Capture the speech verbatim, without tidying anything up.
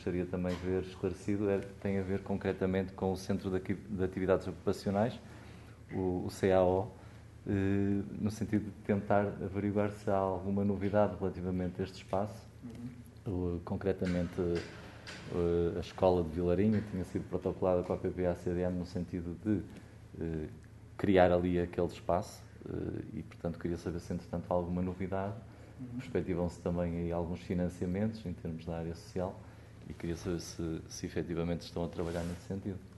gostaria também de ver esclarecido é, tem a ver concretamente com o Centro de Atividades Ocupacionais, o, o C A O, eh, no sentido de tentar averiguar se há alguma novidade relativamente a este espaço. Uhum. Uh, concretamente, uh, a Escola de Vilarinho tinha sido protocolada com a P P A C D M no sentido de uh, criar ali aquele espaço uh, e, portanto, queria saber se, entretanto, há alguma novidade. Uhum. Perspectivam-se também aí alguns financiamentos em termos da área social e queria saber se, se efetivamente estão a trabalhar nesse sentido.